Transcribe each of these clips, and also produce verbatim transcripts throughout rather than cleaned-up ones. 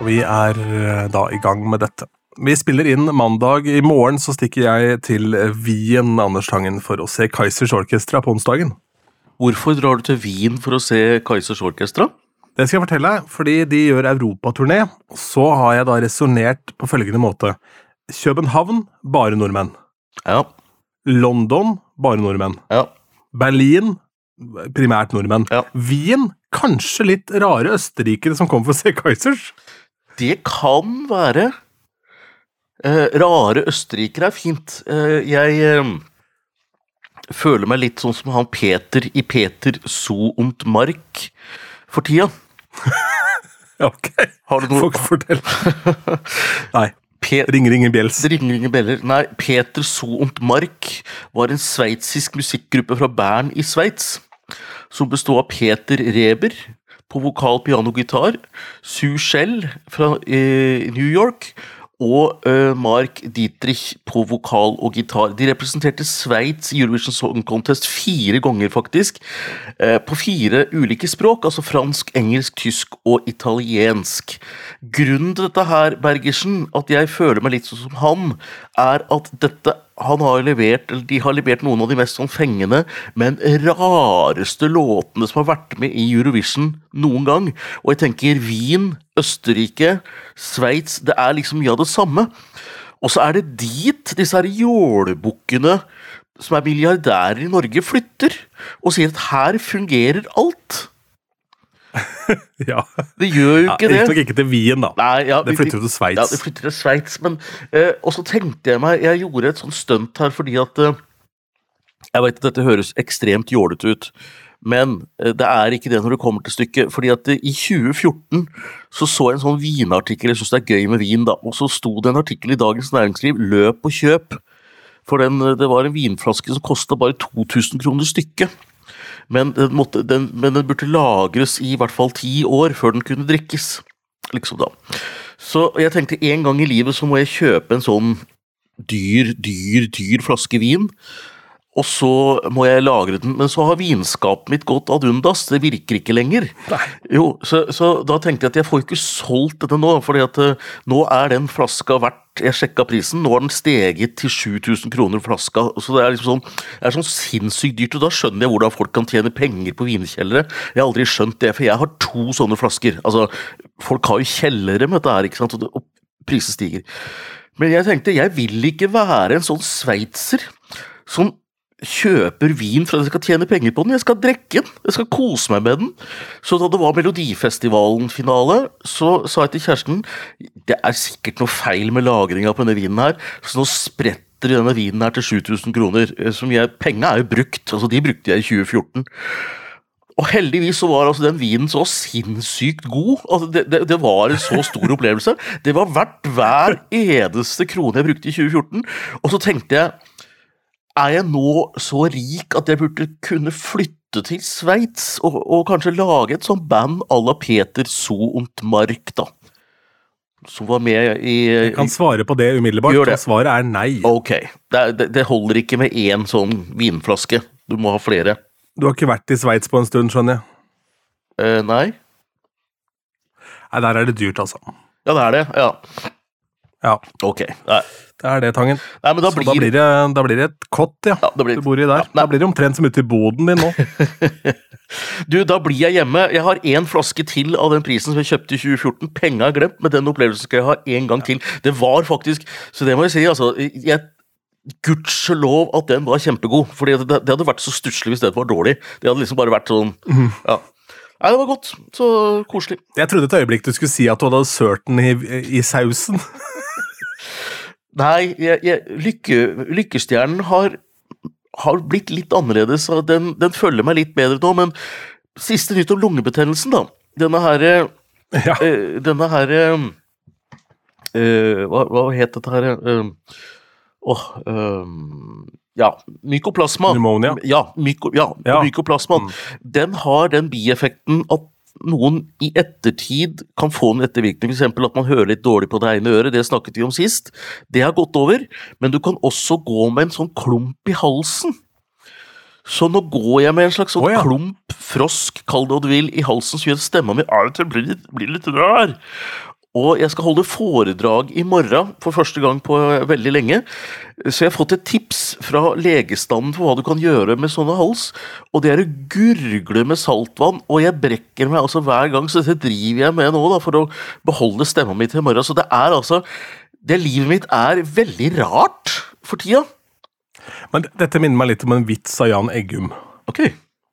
Og vi er eh, da i gang med dette. Vi spiller inn mandag. I morgen så stikker jeg til Wien, Anders Tangen, for å se Kaizers Orkestra på onsdagen. Hvorfor drar du til Wien for å se Kaizers Orkestra? Det skal jeg fortelle, fordi de gjør Europaturné. Så har jeg da resonert på følgende måte. København, bare nordmenn. Ja. London, bare nordmenn. Ja. Berlin, primært nordmenn. Ja. Wien, kanskje litt rare østerrikere som kommer for å se Kaizers. Det kan være. Eh, rare østerrikere er fint. Eh, jeg eh, føler meg litt sånn som han Peter i Peter So und Mark for tida. Ok, Har du noe? folk fortell. Nei, Pe ringer ingen bjells. Ringer ingen beller. Nei, Peter So und Mark var en sveitsisk musikkgruppe fra Bern i Sveits, som bestod av Peter Reber på vokal, piano, gitar, Sue Shell fra eh, New York, og uh, Mark Dietrich på vokal og gitar. De representerte Sveits i Eurovision Song Contest fire ganger faktisk, uh, på fire ulike språk, altså fransk, engelsk, tysk og italiensk. Grunnen til dette her, Bergersen, at jeg føler meg litt sånn som han, er at dette, han har levert, eller de har levert noen av de mest sånn fengende, men rareste låtene som har vært med i Eurovision noen gang. Og jeg tenker Wien, Østerrike, Sveits, det er liksom mye av det samme. Og så er det dit disse her jålebukkene som er milliardærer i Norge flytter, og sier at her fungerer alt. Ja. Det gjør jo ikke ja, det. Ikke nok ikke til Wien da. Nei, ja, det flytter jo til Sveits. Ja, det flytter til Sveits, men eh, og så tenkte jeg meg, jeg gjorde et sånt stunt her, fordi at eh, jeg vet at dette høres ekstremt jålete ut, men eh, det er ikke det når det kommer til stykket, fordi at eh, i tjue fjorten så så jeg en sånn vinartikkel, jeg synes det er gøy med vin da, og så sto det en artikkel i Dagens Næringsliv, løp og kjøp, for den, det var en vinflaske som kostet bare to tusen kroner stykket. Men den, måtte, den, men den burde lagres i hvert fall ti år før den kunne drikkes, liksom da. Så jeg tenkte en gang i livet så må jeg kjøpe en sånn dyr, dyr, dyr flaske vin, og så må jeg lagre den, men så har vinskapet mitt gått ad undas, det virker ikke lenger. Nei. Jo, så, så da tenkte jeg at jeg får ikke solgt dette nå, fordi at uh, nå er den flaska verdt, jeg sjekket prisen, nå har den steget til sju tusen kroner flaska, så det er liksom sånn, det er sånn sinnssykt dyrt, og da skjønner jeg hvordan folk kan tjene penger på vinkjellere. Jeg har aldri skjønt det, for jeg har to sånne flasker, altså, folk har jo kjellere med dette her, ikke sant, og, det, og priset stiger. Men jeg tenkte, jeg vil ikke være en sånn sveitser, som kjøper vin for at jeg skal tjene penger på den, jeg skal drikke den, jeg skal kose meg med den. Så da det var Melodifestivalen-finale, så sa jeg til kjæresten, det er sikkert noe feil med lagringen på denne vinen her, så nå spretter denne vinen her til sju tusen kroner, som jeg, pengene er jo brukt, altså de brukte jeg i tjue fjorten. Og heldigvis så var altså den vinen så sinnssykt god, altså det, det, det var en så stor opplevelse, det var verdt hver eneste krone jeg brukte i tjue fjorten, og så tenkte jeg, er jeg nå så rik at jeg burde kunne flytte til Sveits og, og kanskje lage et sånt band à la Peter So und Mark da, som var med i... Jeg kan svare på det umiddelbart, og svaret er nei. Ok, det, det, det holder ikke med en sånn vinflaske, du må ha flere. Du har ikke vært i Sveits på en stund, skjønner jeg? Uh, nei. Nei, der er det dyrt altså. Ja, det er det, ja. Ja. Ok, nei. Det er det, Tangen. Nei, men da Så blir... da blir, det, da blir det et kott, ja. Ja, det blir... Du bor i der. Ja, da blir det omtrent som ute i boden din nå. Du, da blir jeg hjemme. Jeg har en flaske til av den prisen som jeg kjøpte i tjue fjorten. Penger er glemt, men den opplevelsen skal jeg ha en gang til. Det var faktisk, så det må jeg si, altså, jeg gudskjelov at den var kjempegod, fordi det, det hadde vært så stusslig hvis det var dårlig. Det hadde liksom bare vært sånn, ja. Nei, det var godt. Så koselig. Jeg trodde et øyeblikk du skulle si at du hadde sørt den i, i sausen. Nei, jeg, jeg, lykke, lykkestjernen har, har blitt litt annerledes, og den, den følger meg litt bedre nå, men siste nytt om lungebetennelsen da, denne her, ja. uh, denne her, uh, hva, hva het dette her, uh, oh, uh, ja, mykoplasma. Pneumonia. Ja, myko, ja, ja. mykoplasma. Mm. Den har den bieffekten at noen i ettertid kan få en ettervirkning, for eksempel at man hører litt dårlig på det ene øret, det snakket vi om sist. Det har gått over, men du kan også gå med en sånn klump i halsen. Så nå går jeg med en slags sånn oh, ja. klump, frosk, kall det hva du vil, i halsen, så gjør stemmen min av og til blir litt, blir litt rar. Og jeg skal holde foredrag i morgen for første gang på veldig lenge. Så jeg har fått et tips fra legestanden for hva du kan gjøre med sånne hals. Og det er å gurgle med saltvann, og jeg brekker meg altså hver gang, så dette driver jeg med nå da, for å beholde stemmen min til i morgen. Så det er altså, det livet mitt er veldig rart for tida. Men dette minner meg litt om en vits av Jan Eggum. Ok.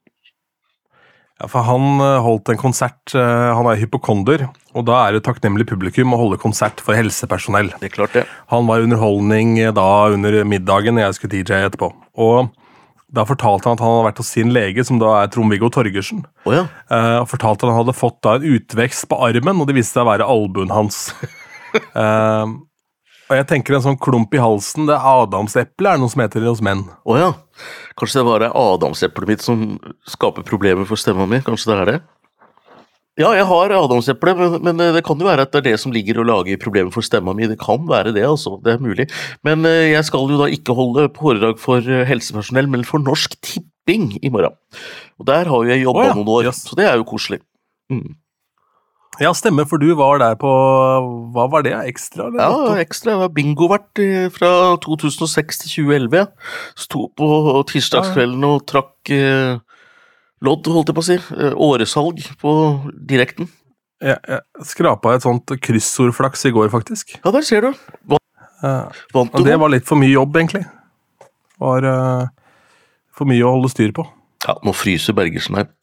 Ja, for han holdt en konsert, han er hypokonder, og da er det takknemlig publikum å holde konsert for helsepersonell. Det er klart det. Han var underholdning da under middagen, jeg skulle D J etterpå. Og da fortalte han at han hadde vært hos sin lege, som da er Trond-Viggo Torgersen. Oh, ja. Og fortalte at han hadde fått da en utvekst på armen, og det viste seg å være albuen hans. uh, og jeg tenker en sånn klump i halsen, det er adamseple, er det noe som heter det hos menn. Åh oh, ja, kanskje det bare er adamseplet mitt som skaper problemer for stemmen min, kanskje det er det? Ja, jeg har adamseple, men, men det kan jo være at det er det som ligger og lager problemer for stemmen min, det kan være det altså, det er mulig. Men jeg skal jo da ikke holde foredrag for helsepersonell, men for Norsk Tipping i morgen. Og der har jo jeg jobbet oh, ja. noen år, yes. Så det er jo koselig. Mm. Ja, stemmer, for du var der på, hva var det, ekstra? Eller? Ja, ekstra, jeg var bingovert fra to tusen og seks til tjue elleve. Sto på tirsdagskvelden og trakk eh, lodd, holdt jeg på å si, eh, åresalg på direkten. Jeg, jeg skrapet et sånt kryssordflaks i går, faktisk. Ja, der ser du. Vant, ja. Vant du? Det var litt for mye jobb, egentlig. Det var uh, for mye å holde styr på. Ja, nå fryser Bergersen her.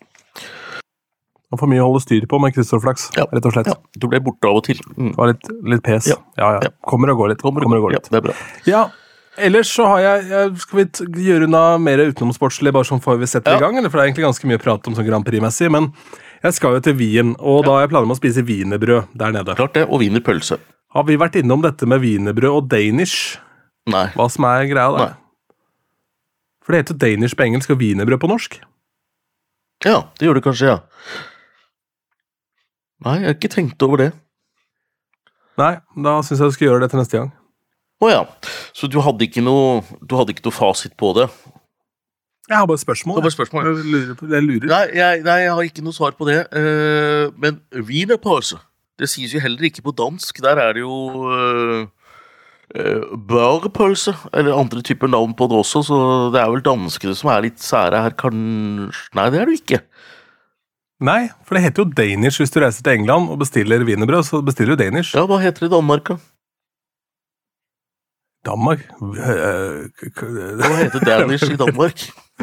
Og for mye å holde styr på med kryssordflaks, ja. Rett og slett. Ja, du ble borte av og til. Mm. Det var litt, litt pes. Ja. Ja, ja. Kommer og går litt. Kommer og går litt. Ja, det er bra. Ja, ellers så har jeg, jeg skal vi t- gjøre unna mer utenomsportslig, bare sånn får vi sette ja. i gang, eller for det er egentlig ganske mye å prate om sånn Grand Prix-messig, men jeg skal jo til Wien, og ja. da har jeg planer med å spise wienerbrød der nede. Klart det, og wienerpølse. Har vi vært innom dette med wienerbrød og Danish? Nei. Hva som er greia der? Nei. For det heter Danish på engelsk og wienerbrød på norsk. Ja, det gjør det kanskje, ja. Nei, jeg har ikke tenkt over det. Nei, da synes jeg du skal gjøre det til neste gang. Åja, så du hadde ikke noe, du hadde ikke noe fasit på det? Jeg har bare spørsmål. Du har bare spørsmål? Jeg lurer. Jeg lurer. Nei, jeg, nei, jeg har ikke noe svar på det. Uh, men wienerpølse, det sies jo heller ikke på dansk. Der er det jo uh, uh, børpølse, eller andre typer navn på det også, så det er vel danskene som er litt sære her. Kan... Nei, det er det ikke. Nei, for det heter jo Danish hvis du reiser til England og bestiller wienerbrød, så bestiller du Danish. Ja, hva heter det i Danmark, da? Danmark? Hva heter Danish i Danmark?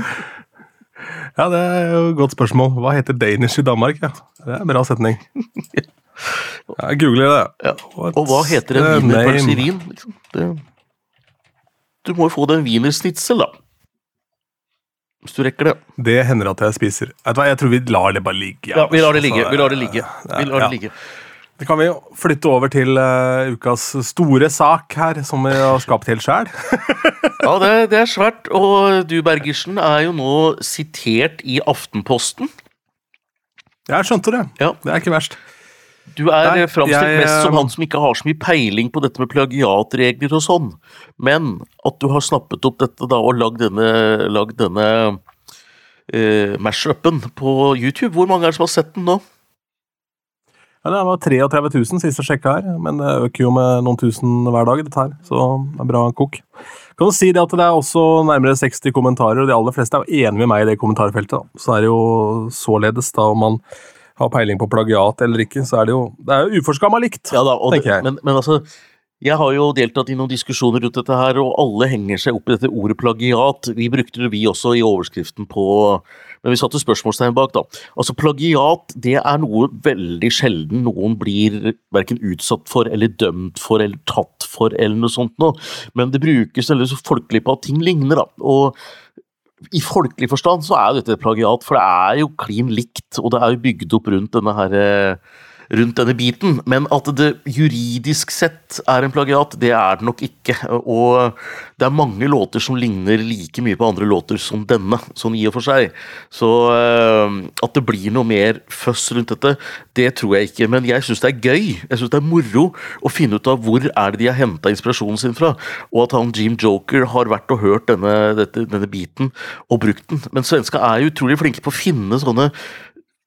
Ja, det er jo et godt spørsmål. Hva heter Danish i Danmark? Ja, det er en bra setning. Jeg googler det. Ja. Og hva heter en wienerpølse i Wien? Liksom? Det... Du må jo få den wienersnitzel, da. Hvis du rekker det. Det hender at jeg spiser. Vet du hva, jeg tror vi lar det bare ligge. Ja, vi lar det ligge. Vi lar det ligge. Vi lar det ligge. Det kan vi jo flytte over til uh, ukas store sak her, som vi har skapt helt selv. Ja, det, det er svært. Og du, Bergersen, er jo nå sitert i Aftenposten. Jeg skjønte det. Ja. Det er ikke verst. Du er Nei, fremstilt jeg, mest som han som ikke har så mye peiling på dette med plagiatregler og sånn, men at du har snappet opp dette da og lagd denne, lagd denne uh, mash-upen på YouTube. Hvor mange er det som har sett den nå? Ja, det var treogtretive tusen sist jeg sjekket her, men det øker jo med noen tusen hver dag dette her, så det er bra kok. Kan du si det at det er også nærmere seksti kommentarer, og de aller fleste er jo enige med meg i det kommentarfeltet, da. Så er det jo således da om man har peiling på plagiat eller ikke, så er det jo, det er jo uforskammet likt, ja da, tenker jeg. Men, men altså, jeg har jo deltatt i noen diskusjoner rundt dette her, og alle henger seg opp i dette ordet plagiat. Vi brukte det vi også i overskriften på, men vi satte spørsmålstegn bak da. Altså plagiat, det er noe veldig sjelden noen blir hverken utsatt for, eller dømt for, eller tatt for, eller noe sånt nå. Men det brukes veldig så folkelig på at ting ligner da, og i folkelig forstand så er dette plagiat, for det er jo klin likt, og det er jo bygd opp rundt denne her, rundt denne biten, men at det juridisk sett er en plagiat, det er det nok ikke, og det er mange låter som ligner like mye på andre låter som denne, sånn i og for seg, så at det blir noe mer føss rundt dette, det tror jeg ikke, men jeg synes det er gøy, jeg synes det er moro å finne ut av hvor er det de har hentet inspirasjonen sin fra, og at han Jim Joker har vært og hørt denne, dette, denne biten og brukt den, men svensker er jo utrolig flinke på å finne sånne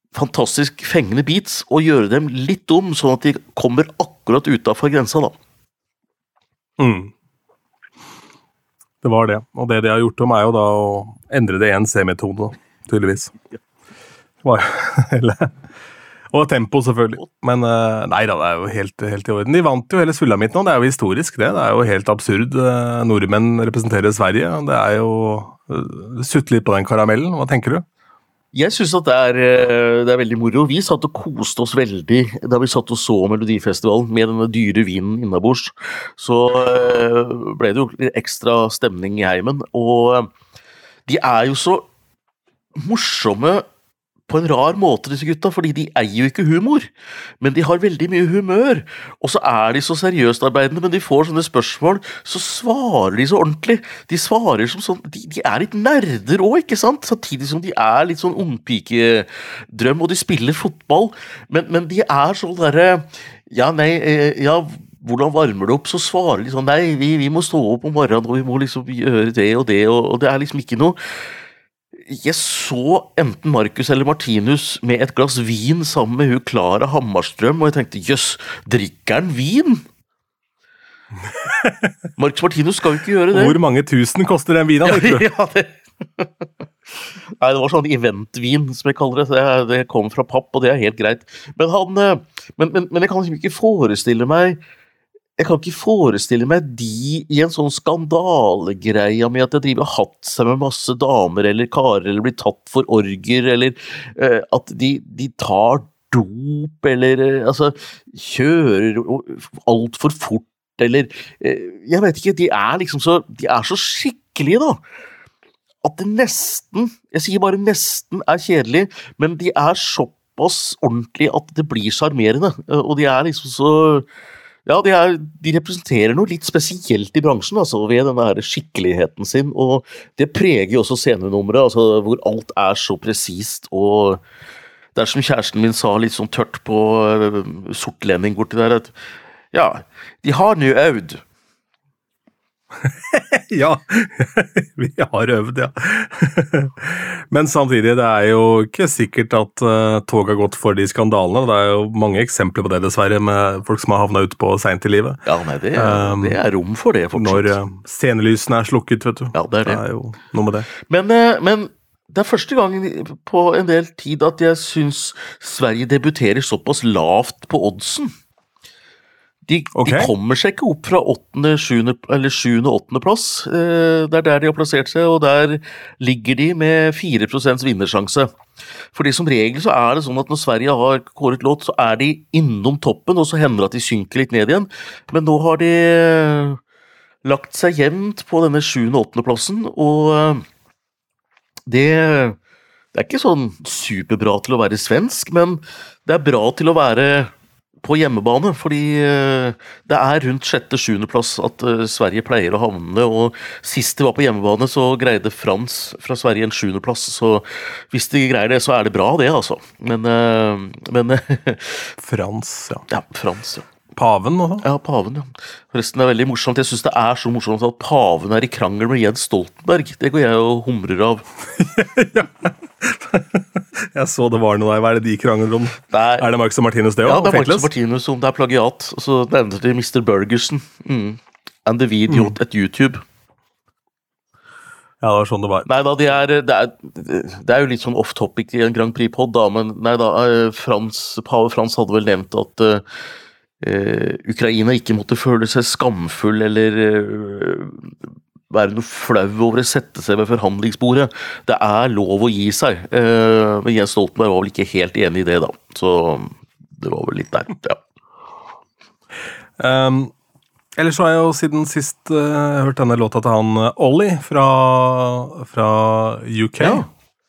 fantastisk fengende beats og gjøre dem litt dum, sånn at de kommer akkurat utenfor grensa da. Mm. Det var det, og det de har gjort om er jo da å endre det i en C-metode, tydeligvis. Var hele... Og tempo selvfølgelig, men uh, nei da, det er jo helt, helt i orden. De vant jo hele Sulamitten, og det er jo historisk det, det er jo helt absurd. Uh, nordmenn representerer Sverige, det er jo uh, sutt litt på den karamellen, hva tenker du? Jeg synes at det er, det er veldig moro. Vi satt og koste oss veldig da vi satt og så Melodifestivalen med denne dyre vinen innabords. Så uh, ble det jo ekstra stemning i heimen, og de er jo så morsomme på en rar måte, disse gutta, fordi de eier jo ikke humor, men de har veldig mye humør, og så er de så seriøst arbeidende, men de får sånne spørsmål, så svarer de så ordentlig. De svarer som sånn, de, de er litt nerder også, ikke sant? Samtidig som de er litt sånn ungpikedrøm, og de spiller fotball, men, men de er sånn derre, ja, nei, ja, hvordan varmer det opp, så svarer de sånn, nei, vi, vi må stå opp om morgenen, og vi må liksom gjøre det og det, og, og det er liksom ikke noe. Jeg så enten Marcus eller Martinus med et glass vin sammen med hun Clara Hammarstrøm, og jeg tenkte, jøss, drikker han vin? Marcus Martinus skal jo ikke gjøre det. Hvor mange tusen koster den vinen, vet du? Ja, det... Nei, det var sånn eventvin, som jeg kaller det. det. Det kom fra papp, og det er helt greit. Men, han, men, men, men jeg kan liksom ikke forestille meg Jeg kan ikke forestille meg de i en sånn skandalegreie med at jeg driver og hatt seg med masse damer eller karer, eller blir tatt for orger, eller uh, at de, de tar dop, eller uh, altså, kjører alt for fort, eller uh, jeg vet ikke, de er liksom så, de er så skikkelige da, at det nesten, jeg sier bare nesten er kjedelig, men de er såpass ordentlig at det blir charmerende, uh, og de er liksom så... Ja, de, er, de representerer noe litt spesielt i bransjen, altså, ved denne her skikkeligheten sin, og det preger jo også scenenummeret, altså, hvor alt er så presist, og det er som kjæresten min sa litt sånn tørt på uh, sortlending borti der, at ja, de har nå øvd. Ja, vi har øvd, ja. Men samtidig, det er jo ikke sikkert at uh, tog har gått for de skandalene. Det er jo mange eksempler på det, dessverre, med folk som har havnet ut på sent i livet. Ja, nei, det er, um, det er rom for det, fortsatt. Når uh, scenelysene er slukket, vet du. Ja, det er det. Det er jo noe med det. Men, uh, men det er første gang på en del tid at jeg synes Sverige debuterer såpass lavt på oddsen. De, okay. de kommer seg ikke opp fra åttende, sjuende, eller sjuende, åttende plass. Det er der de har plassert seg, og der ligger de med fire prosent vinnersjanse. Fordi som regel så er det sånn at når Sverige har kåret låt, så er de innom toppen, og så hender det at de synker litt ned igjen. Men nå har de lagt seg jevnt på denne sjuende, åttende plassen, og det, det er ikke sånn superbra til å være svensk, men det er bra til å være på hjemmebane, fordi det er rundt sjette, sjuende plass at Sverige pleier å havne, og sist de var på hjemmebane så greide Frans fra Sverige en sjuende plass, så hvis de greier det så er det bra det, altså. Men... men Frans, ja. Ja, Frans, ja. Paven også? Ja, paven, ja. Forresten er det veldig morsomt. Jeg synes det er så morsomt at paven er i krangel med Jens Stoltenberg. Det går jeg og humrer av. Ja. Jeg så det var noe der. Hva er det de krangler om? Er, er det Marcus og Martinus det også? Ja, det er Marcus og Martinus om det er plagiat. Og så nevnte de mister Bergersen. Mm. And the video mm. at YouTube. Ja, det var sånn det var. Nei da, de er, det, er, det er jo litt sånn off-topic i en Grand Prix-pod da, men nei da, Frans, Pave Frans hadde vel nevnt at uh, Uh, Ukraina ikke måtte føle seg skamfull eller uh, være noe flau over å sette seg ved forhandlingsbordet. Det er lov å gi seg. Uh, men Jens Stoltenberg var vel ikke helt enig i det da. Så det var vel litt der, ja. Um, ellers så har jeg jo siden sist uh, hørt denne låta til han uh, Ollie fra, fra U K. Ja.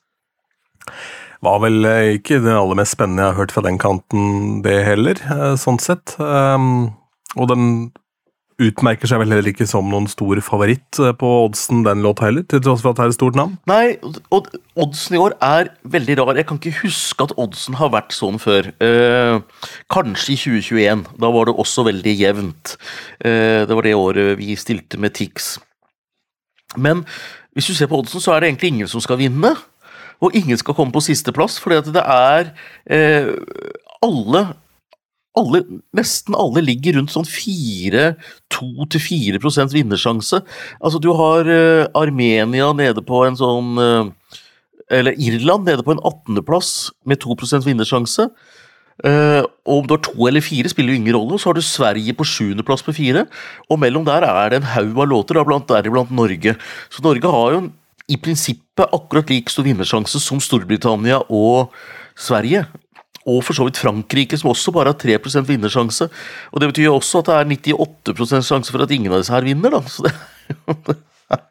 Var vel ikke det aller mest spennende jeg har hørt fra den kanten det heller, sånn sett. Um, og den utmerker seg vel heller ikke som noen stor favoritt på oddsen den låta heller, til tross for at det er et stort navn. Nei, og oddsen i år er veldig rar. Jeg kan ikke huske at oddsen har vært sånn før. Uh, kanskje i tjue tjueen, da var det også veldig jevnt. Uh, det var det året vi stilte med Tix. Men hvis du ser på oddsen, så er det egentlig ingen som skal vinne. og ingen skal komme på siste plass, fordi at det er eh, alle, alle, nesten alle ligger rundt sånn fire, to til fire prosent vinnersjanse. Altså du har eh, Armenia nede på en sånn, eh, eller Irland nede på en attende plass med to prosent vinnersjanse. Uh, og om du har to eller fire spiller jo ingen rolle, og så har du Sverige på sjuende plass på fire, og mellom der er det en haug av låter, da, blant der blant Norge. Så Norge har jo i prinsippet akkurat like stor vinnersjanse som Storbritannia og Sverige, og for så vidt Frankrike, som også bare har tre prosent vinnersjanse, og det betyr jo også at det er nittiåtte prosent sjanse for at ingen av disse her vinner, da. Så det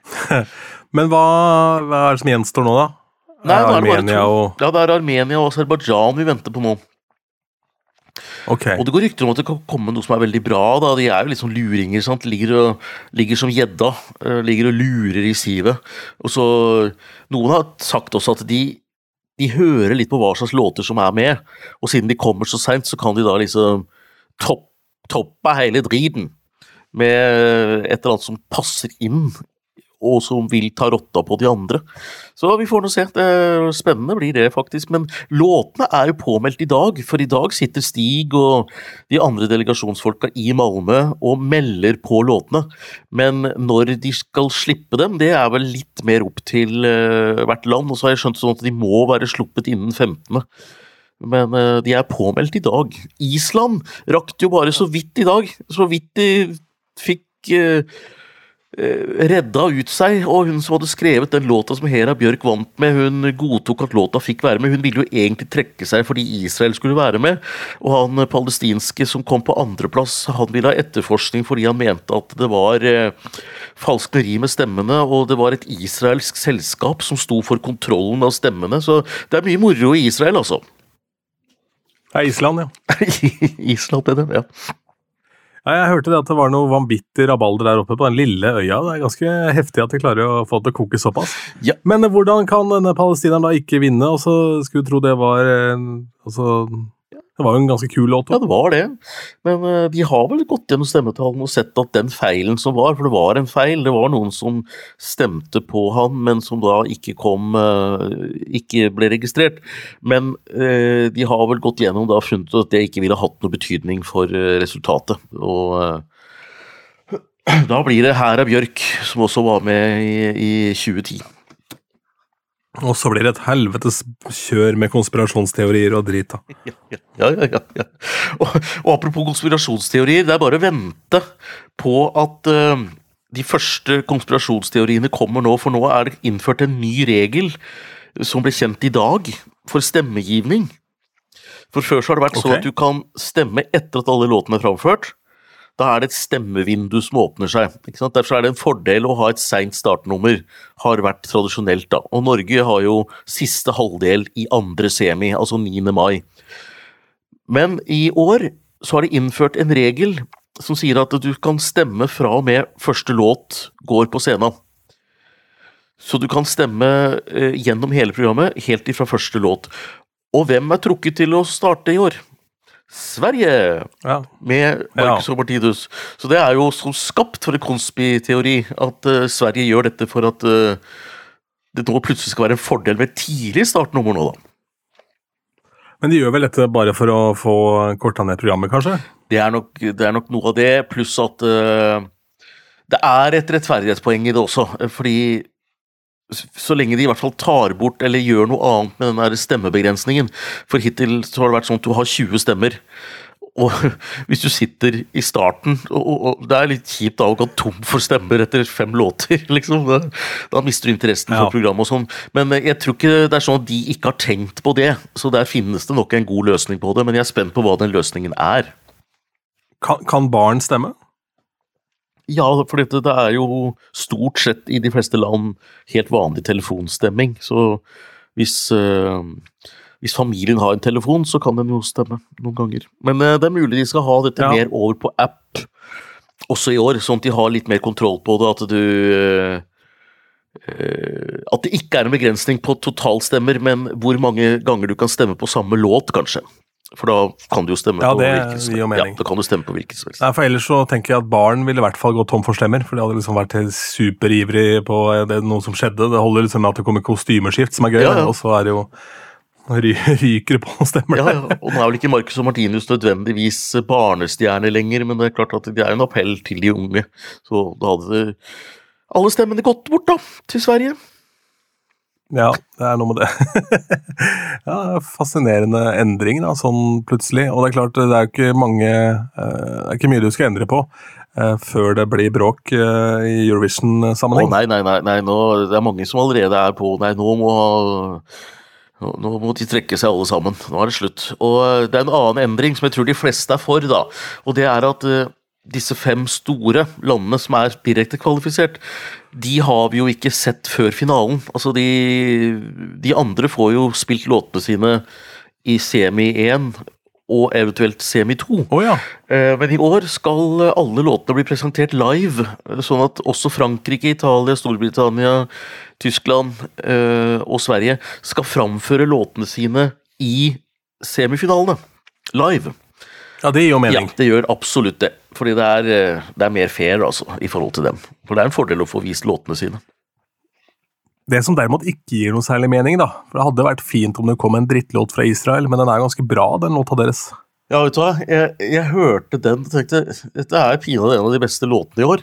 Men hva, hva er det som gjenstår nå, da? Nei, er nå er det bare Armenia to. og... Ja, det er Armenia og Aserbajdsjan vi venter på nå. Okay. Og det går rykter om at det kan komme noe som er veldig bra, da. De er jo litt sånn luringer, sant? Ligger, og, ligger som gjedda, ligger og lurer i sivet. Og så, noen har sagt også at de, de hører litt på hva slags låter som er med, og siden de kommer så sent, så kan de da liksom topp, toppe hele driten med et eller annet som passer inn, og som vil ta rotta på de andre. Så vi får nå se, det er spennende blir det faktisk, men låtene er jo påmeldt i dag, for i dag sitter Stig og de andre delegasjonsfolka i Malmö og melder på låtene, men når de skal slippe dem, det er vel litt mer opp til uh, hvert land, og så har jeg skjønt sånn at de må være sluppet innen femtende. Men uh, de er påmeldt i dag. Island rakte jo bare så vidt i dag, så vidt de fikk... Uh, redda ut seg, og hun som hadde skrevet den låta som Hera Bjørk vant med, hun godtok at låta fikk være med. Hun ville jo egentlig trekke seg fordi Israel skulle være med, og han palestinske som kom på andreplass, han ville ha etterforskning fordi han mente at det var eh, falskneri med stemmene, og det var et israelsk selskap som sto for kontrollen av stemmene, så det er mye moro i Israel, altså. Det er Island, ja. Island er det, ja. Ja, jeg hørte det at det var noe vanvittig rabalder der oppe på den lille øya. Det er ganske heftig at de klarer å få det til å koke såpass. Ja. Men hvordan kan denne palestineren da ikke vinne? Og så skulle du tro det var... Altså, det var jo en ganske kul låt. Ja, det var det. Men uh, de har vel gått gjennom stemmetallene og sett at den feilen som var, for det var en feil, det var noen som stemte på han, men som da ikke kom, uh, ikke ble registrert. Men uh, de har vel gått gjennom da og funnet at det ikke ville hatt noe betydning for uh, resultatet. Og uh, da blir det Hera Bjørk, som også var med i, i tjue ti. Og så blir det et helvetes kjør med konspirasjonsteorier og drit da. Ja, ja, ja, ja. Og, og apropos konspirasjonsteorier, det er bare å vente på at uh, de første konspirasjonsteoriene kommer nå, for nå er det innført en ny regel som ble kjent i dag for stemmegivning. For før så har det vært okay. Så at du kan stemme etter at alle låtene er framført. Da er det et stemmevindu som åpner seg. Ikke sant? Derfor er det en fordel å ha et sent startnummer, har vært tradisjonelt da. Og Norge har jo siste halvdel i andre semi, altså niende mai. Men i år så har de innført en regel som sier at du kan stemme fra og med første låt går på scenen. Så du kan stemme eh, gjennom hele programmet, helt ifra første låt. Og hvem er trukket til å starte i år? Sverige, ja. Med Marcus ja. Martinus. Så det er jo som skapt for en konspiteori at uh, Sverige gjør dette for at uh, det nå plutselig skal være en fordel med tidlig startnummer nå da. Men de gjør vel dette bare for å få kortet ned programmet, kanskje? Det er nok, det er nok noe av det, pluss at uh, det er et rettferdighetspoeng i det også, fordi så lenge de i hvert fall tar bort eller gjør noe annet med den der stemmebegrensningen, for hittil så har det vært sånn at du har tjue stemmer, og hvis du sitter i starten, og, og, og det er litt kjipt da å gå tom for stemmer etter fem låter, liksom, da, da mister du interessen for ja. Programmet og sånn, men jeg tror ikke det er sånn at de ikke har tenkt på det, så der finnes det nok en god løsning på det, men jeg er spent på hva den løsningen er. Kan, kan barn stemme? Ja, for dette, det er jo stort sett i de fleste land helt vanlig telefonstemming, så hvis, uh, hvis familien har en telefon, så kan den jo stemme noen ganger. Men uh, det er mulig de skal ha dette ja. Mer over på app også i år, sånn at de har litt mer kontroll på det, at du... Uh, uh, at det ikke er en begrensning på totalstemmer, men hvor mange ganger du kan stemme på samme låt, kanskje. For da kan du jo stemme ja, på det hvilken som gir jo mening. Ja, da kan du stemme på hvilken som helst. Nei, for ellers så tenker jeg at barn ville i hvert fall gått tom for stemmer, for de hadde liksom vært superivrig på det, noe som skjedde. Det holder liksom med at det kommer kostymeskift, som er gøy, ja, ja. Og så er det jo ry ryker på stemmer. Ja, ja, og nå er vel ikke Marcus og Martinus nødvendigvis barnestjerne lenger, men det er klart at det er en appell til de unge. Så da hadde alle stemmene gått bort da, til Sverige. Ja, det er noe med det. Ja, fascinerende endring da, sånn plutselig. Og det er klart, det er jo ikke mange, det er ikke mye du skal endre på før det blir bråk i Eurovision-sammenheng. Å, nei, nei, nei, nei, nå, det er mange som allerede er på, nei, nå må, nå må de trekke seg alle sammen. Nå er det slutt. Og det er en annen endring som jeg tror de fleste er for da, og det er at disse fem store landene som er direkte kvalifisert, de har vi jo ikke sett før finalen. Altså de, de andre får jo spilt låtene sine i semi én og eventuelt semi to. Oh, ja. Men i år skal alle låtene bli presentert live, sånn at også Frankrike, Italia, Storbritannia, Tyskland og Sverige skal framføre låtene sine i semifinalene, live. Ja, det gir jo mening. Ja, det gjør absolutt det. Fordi det er, det er mer fair, altså, i forhold til dem. For det er en fordel å få vist låtene sine. Det som derimot ikke gir noe særlig mening, da. For det hadde vært fint om det kom en drittlåt fra Israel, men den er ganske bra, den låta deres. Ja, vet du hva? Jeg, jeg hørte den og tenkte, dette er pinadø en av de beste låtene i år.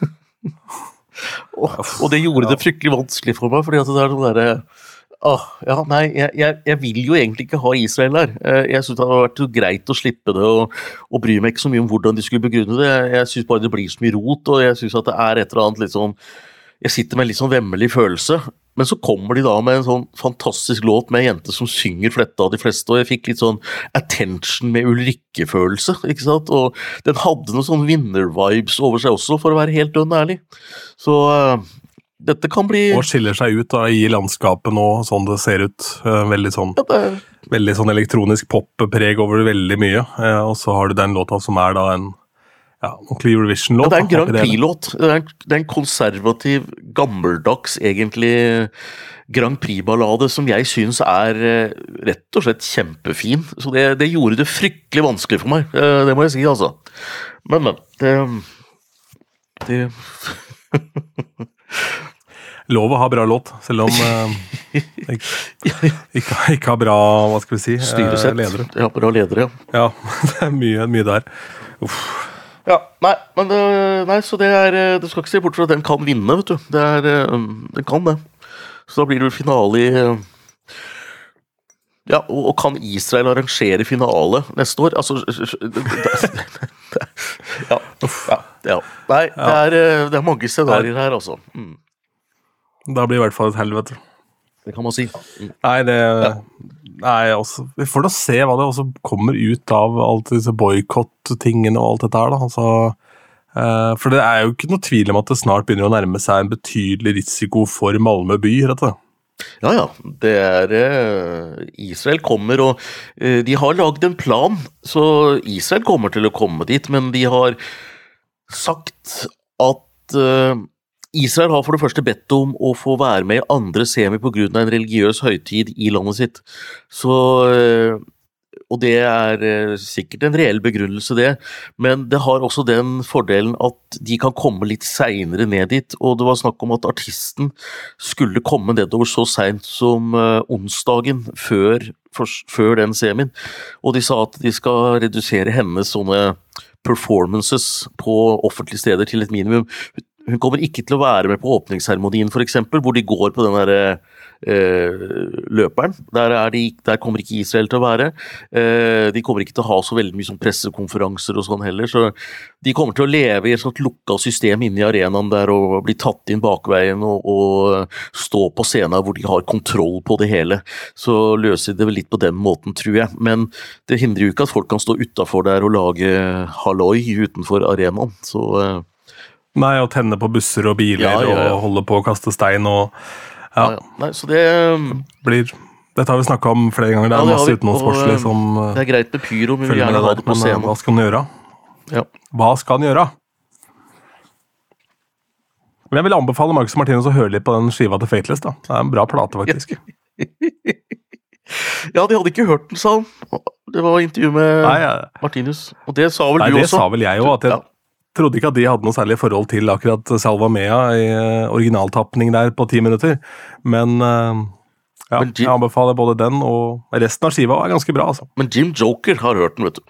og, og det gjorde det fryktelig vanskelig for meg, fordi at det er noe derre Ah, ja, nei, jeg, jeg, jeg vil jo egentlig ikke ha Israel der. Jeg synes det hadde vært greit å slippe det, og, og bry meg ikke så mye om hvordan de skulle begrunne det. Jeg, jeg synes bare det blir så mye rot, og jeg synes at det er et eller annet litt sånn, jeg sitter med en litt sånn vemmelig følelse, men så kommer de da med en sånn fantastisk låt med en jente som synger fletta av de fleste, og jeg fikk litt sånn attention med Ulrikke-følelse, ikke sant? Og den hadde noen sånn vinner-vibes over seg også, for å være helt dønn ærlig. Så dette kan bli... Og skiller seg ut da, i landskapet nå, sånn det ser ut. Veldig sånn, ja, det... veldig sånn elektronisk pop-preg over veldig mye. Og så har du den låta som er da en ja, ordentlig Eurovision-låt. Ja, det er en Grand Prix-låt. Det, det er en konservativ, gammeldags, egentlig Grand Prix-ballade som jeg synes er rett og slett kjempefin. Så det, det gjorde det fryktelig vanskelig for meg. Det må jeg si, altså. Men, men, det... det... Lov å ha bra låt, selv om uh, ikke, ikke, ikke har bra, hva skal vi si, styresett. ledere. Ja, bra ledere, ja. Ja, det er mye, mye der. Uff. Ja, nei, men nei, så det er, du skal ikke se bort fra at den kan vinne, vet du. Det er, den kan det. Så da blir det finale i, ja, og, og kan Israel arrangere finale neste år? Altså, ja, ja, ja. Nei, det er, det er mange scenarier her, altså. Mm. Da blir det i hvert fall et helvete. Det kan man si. Mm. Nei, det... Ja. Nei, også, vi får da se hva det også kommer ut av alt disse boykott-tingene og alt dette her, da. Altså, eh, for det er jo ikke noe tvil om at det snart begynner å nærme seg en betydelig risiko for Malmö by, rett og slett. Ja, ja. Det er... Eh, Israel kommer, og eh, de har laget en plan, så Israel kommer til å komme dit, men de har sagt at... Eh, Israel har for det første bedt om å få være med i andre semi på grunn av en religiøs høytid i landet sitt. Så, og det er sikkert en reell begrunnelse det, men det har også den fordelen at de kan komme litt senere ned dit, og det var snakk om at artisten skulle komme nedover så sent som onsdagen før, for, før den semien, og de sa at de skal redusere hennes sånne performances på offentlige steder til et minimum. Hun kommer ikke til å være med på åpningsseremonien for eksempel, hvor de går på den der eh, løperen. Der, er de, der kommer ikke Israel til å være. Eh, de kommer ikke til å ha så veldig mye sånn pressekonferanser og sånn heller, så de kommer til å leve i et sånt lukket system inne i arenaen der og bli tatt inn bakveien og, og stå på scenen hvor de har kontroll på det hele. Så løser de det vel litt på den måten, tror jeg. Men det hindrer jo ikke at folk kan stå utenfor der og lage halloi utenfor arenaen, så... Eh, Nei, å tenne på busser og biler ja, ja, ja. og holde på å kaste stein og ja. Ja, ja. Nei, så det blir, dette har vi snakket om flere ganger, det er ja, det masse utenlandsforslig som det er greit med pyro, men vi gjerne ha det på scenen. Hva skal han gjøre? Ja. Hva skal han gjøre? Men jeg vil anbefale Marcus og Martinus å høre litt på den skiva til Fateless da. Det er en bra plate faktisk. Ja, de hadde ikke hørt den, sa han. Det var intervju med Nei, ja. Martinus, og det sa vel Nei, du det også? sa vel jeg jo, at jeg Ja. trodde ikke at de hadde noe særlig forhold til akkurat Salva Mea i eh, originaltappning der på ti minutter, men, eh, ja, Men Jim- jeg anbefaler både den og resten av skiva er ganske bra, altså. Men Jim Joker har hørt den, vet du.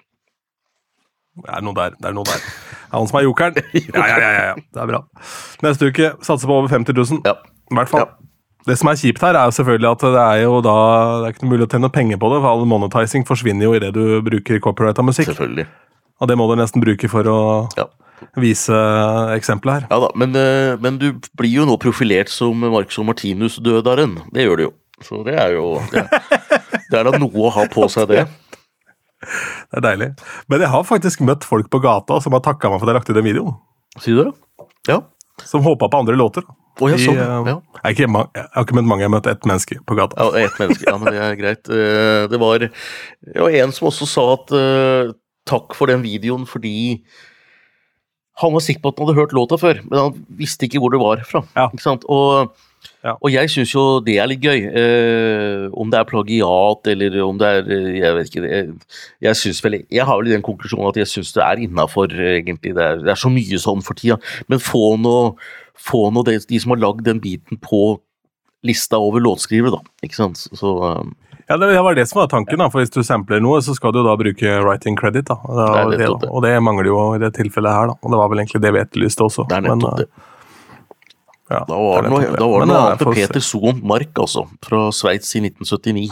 Det er noe der, det er noe der. Det er han som er jokeren. Ja, ja, ja, ja, det er bra. Neste uke satser på over femti tusen, Ja. i hvert fall. Ja. Det som er kjipt her, er jo selvfølgelig at det er jo da, det er ikke noe mulig å tjene penger på det, for all monetizing forsvinner jo i det du bruker copyright av musikk. Selvfølgelig. Og det må du nesten bruke for å Ja. vise eksempelet her. Ja da, men, eh, men du blir jo nå profilert som Marcus og Martinus-dødaren. Det gjør du jo. Så det er jo Det er, det er da noe å ha på seg, det. Det er deilig. Men jeg har faktisk møtt folk på gata som har takket meg for at jeg lagt ut den videoen. Sier du det? Ja. Som håpet på andre låter. Å, ja, sånn, I, eh, ja. jeg, er ikke, ma- jeg har ikke møtt mange, jeg har møtt ett menneske på gata. Ja, ett menneske. Ja, men det er greit. Eh, Det var, det var en som også sa at eh, takk for den videoen fordi han var sikker på at han hadde hørt låta før, men han visste ikke hvor det var fra. Ja. Ikke sant? Og, Ja. og jeg synes jo det er litt gøy. Eh, om det er plagiat, eller om det er eh, Jeg vet ikke. Jeg, jeg synes vel Jeg har vel i den konklusjonen at jeg synes det er innafor, egentlig. Det er, det er så mye sånn for tida. Men få noe Få noe de, de som har lagd den biten på lista over låtskrivere, da. Ikke sant? Så um, Ja, det var det som var tanken, da, for hvis du sampler noe, så skal du da bruke writing credit, da. Det Det er er det, nettopp da. det. Og det mangler jo i det tilfellet her, da. Og det var vel egentlig det vi etterlyste også. det er nettopp Men, det. Ja, Da var det er noe, nettopp da var det Men, noe ja, annet jeg får med se. Peter Sohn Mark, altså. Fra Sveits i nitten syttini.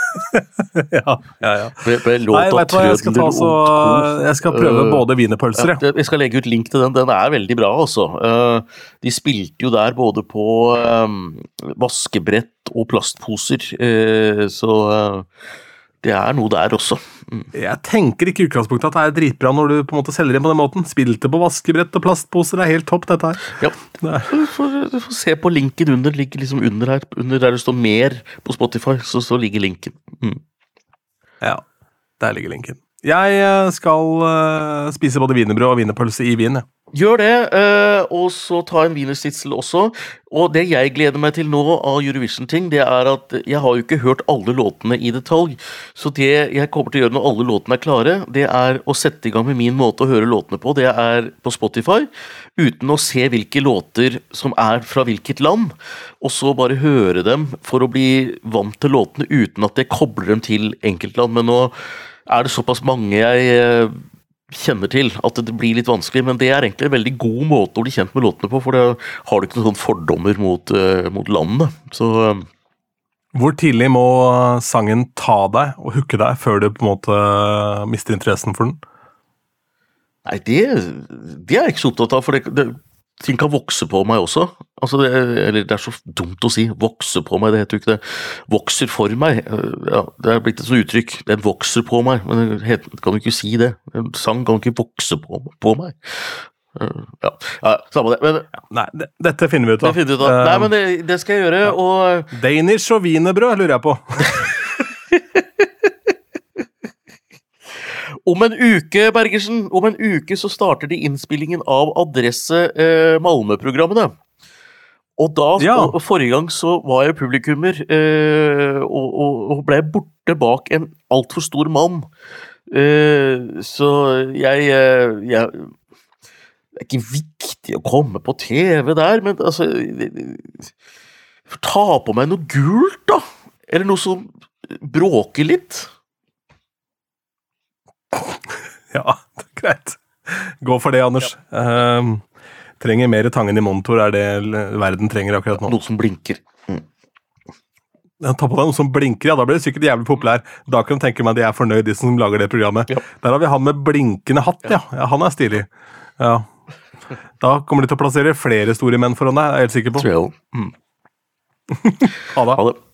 ja, ja, ja. Ble, ble Nei, låta vet du hva, jeg skal ta så Jeg skal prøve både wienerpølser, Ja, det- jeg skal legge ut link til den. Den er veldig bra, altså. Eh, De spilte jo der både på eh, vaskebrett og plastposer, eh, så eh, det er noe der også. Mm. Jeg tenker ikke i utgangspunktet at det er dritbra når du på en måte selger det på den måten. Spilte på vaskebrett og plastposer, det er helt topp, dette her. Ja. Det er, Du får, du får se på linken under, ligger liksom under her, under der det står mer på Spotify, så, så ligger linken. Mm. ja, der ligger linken. Jeg eh, skal eh, spise både wienerbrød og wienerpølse i Wien, jeg. Gjør det, eh, og så ta en wienerstitzel også. Og det jeg gleder meg til nå av Eurovision-ting, det er at jeg har jo ikke hørt alle låtene i detalj. Så det jeg kommer til å gjøre når alle låtene er klare, det er å sette i gang med min måte å høre låtene på. Det er på Spotify, uten å se hvilke låter som er fra hvilket land, og så bare høre dem for å bli vant til låtene uten at jeg kobler dem til enkeltland. Men nå er det såpass mange jeg eh, kjenner til at det blir litt vanskelig, men det er egentlig en veldig god måte å bli kjent med låtene på, for da har du ikke noen sånn fordommer mot, uh, mot landene. Så uh, Hvor tidlig må sangen ta deg og hooke deg før du på en måte mister interessen for den? nei, det, det er jeg ikke så opptatt av, for det, det, ting kan vokse på meg også. Altså det, eller det er så dumt å si, vokse på meg, det heter jo ikke det. Vokser for meg, uh, ja, det er blitt et sånt uttrykk, den vokser på meg, men det heter, kan du ikke si det. En sang kan ikke vokse på, på meg. Uh, ja, ja, samme det, men Nei, det, dette finner vi ut det av. finner vi ut av. Eh, Nei, men det, det skal jeg gjøre, og Danish og wienerbrød, lurer jeg på. om en uke, Bergersen, om en uke så starter de innspillingen av Adresse eh, Malmö-programmene. Og da, Ja. og, og forrige gang så var jeg publikummer, eh, og, og, og ble borte bak en alt for stor mann. Eh, så jeg, eh, jeg det er ikke viktig å komme på T V der, men altså ta på meg noe gult, da. Eller noe som bråker litt. Ja, det er greit. Gå for det, Anders. Ehm, trenger mer tangen i monitor, er det l- verden trenger akkurat nå. Noe som blinker. Ja, ta på deg noe som blinker, ja, da blir det sikkert jævlig populær. Da kan du tenke meg at de er fornøyd, de som lager det programmet. Ja. Der har vi han med blinkende hatt, ja. Ja, han er stilig. Ja. Da kommer de til å plassere flere store menn foran deg, er jeg helt sikker på. Tror jeg også. Mm. Ha det. Ha det.